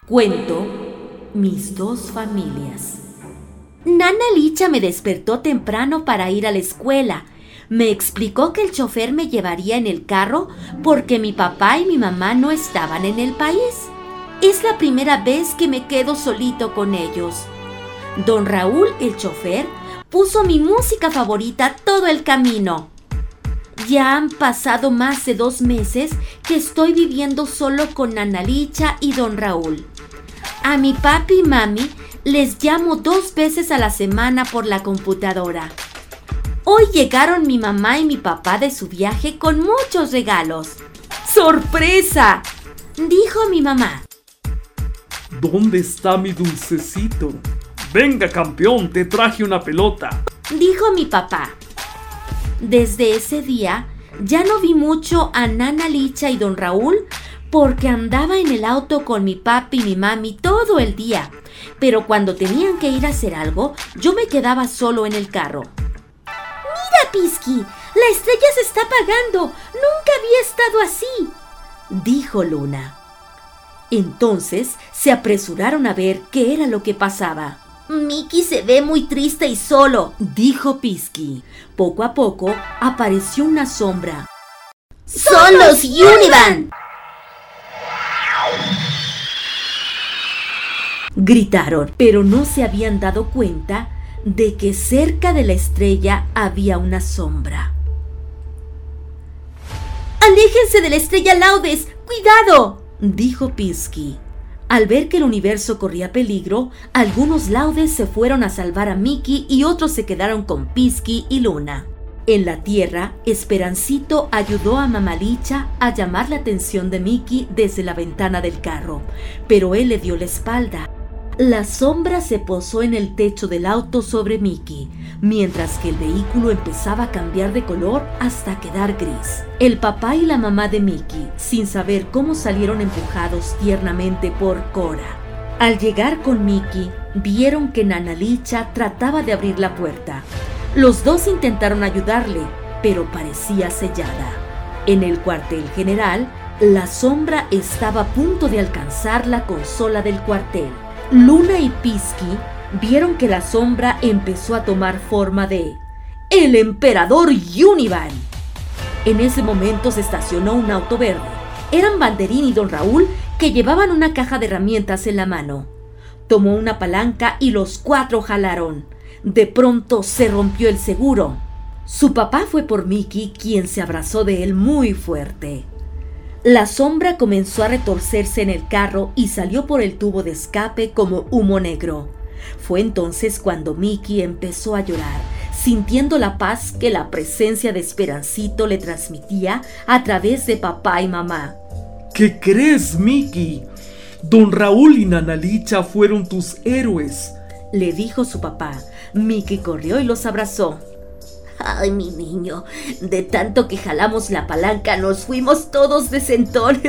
Cuento Mis dos familias. Nana Licha me despertó temprano para ir a la escuela. Me explicó que el chofer me llevaría en el carro porque mi papá y mi mamá no estaban en el país. Es la primera vez que me quedo solito con ellos. Don Raúl, el chofer, puso mi música favorita todo el camino. Ya han pasado más de 2 meses que estoy viviendo solo con Nana Licha y Don Raúl. A mi papi y mami les llamo 2 veces a la semana por la computadora. Hoy llegaron mi mamá y mi papá de su viaje con muchos regalos. ¡Sorpresa!, dijo mi mamá. ¿Dónde está mi dulcecito? Venga, campeón, te traje una pelota, dijo mi papá. Desde ese día ya no vi mucho a Nana Licha y Don Raúl porque andaba en el auto con mi papi y mi mami todo el día. Pero cuando tenían que ir a hacer algo, yo me quedaba solo en el carro. ¡Mira, Pisky! ¡La estrella se está apagando! ¡Nunca había estado así!, dijo Luna. Entonces se apresuraron a ver qué era lo que pasaba. Mickey se ve muy triste y solo, dijo Pisky. Poco a poco apareció una sombra. ¡Son los Univan!, gritaron, pero no se habían dado cuenta de que cerca de la estrella había una sombra. ¡Aléjense de la estrella Laudes! ¡Cuidado!, dijo Pisky. Al ver que el universo corría peligro, algunos Laudes se fueron a salvar a Mickey y otros se quedaron con Pisky y Luna. En la Tierra, Esperancito ayudó a Mamá Licha a llamar la atención de Mickey desde la ventana del carro, pero él le dio la espalda. La sombra se posó en el techo del auto sobre Mickey, mientras que el vehículo empezaba a cambiar de color hasta quedar gris. El papá y la mamá de Mickey, sin saber cómo, salieron empujados tiernamente por Cora. Al llegar con Mickey, vieron que Nana Licha trataba de abrir la puerta. Los dos intentaron ayudarle, pero parecía sellada. En el cuartel general, la sombra estaba a punto de alcanzar la consola del cuartel. Luna y Pisky vieron que la sombra empezó a tomar forma de ¡el Emperador Univan! En ese momento se estacionó un auto verde. Eran Banderín y Don Raúl, que llevaban una caja de herramientas en la mano. Tomó una palanca y los 4 jalaron. De pronto se rompió el seguro. Su papá fue por Mickey, quien se abrazó de él muy fuerte. La sombra comenzó a retorcerse en el carro y salió por el tubo de escape como humo negro. Fue entonces cuando Mickey empezó a llorar, sintiendo la paz que la presencia de Esperancito le transmitía a través de papá y mamá. ¿Qué crees, Mickey? Don Raúl y Nana Licha fueron tus héroes, le dijo su papá. Mickey corrió y los abrazó. ¡Ay, mi niño! De tanto que jalamos la palanca nos fuimos todos de sentón.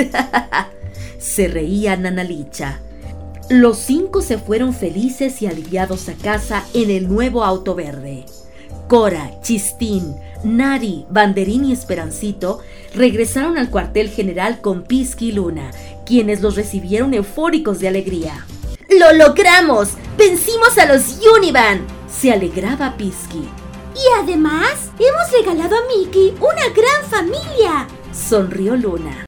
Se reía Nana Licha. Los 5 se fueron felices y aliviados a casa en el nuevo auto verde. Cora, Chistín, Nari, Banderín y Esperancito regresaron al cuartel general con Pisky y Luna, quienes los recibieron eufóricos de alegría. ¡Lo logramos! ¡Vencimos a los Univan!, se alegraba Pisky. Y además, hemos regalado a Mickey una gran familia, sonrió Luna.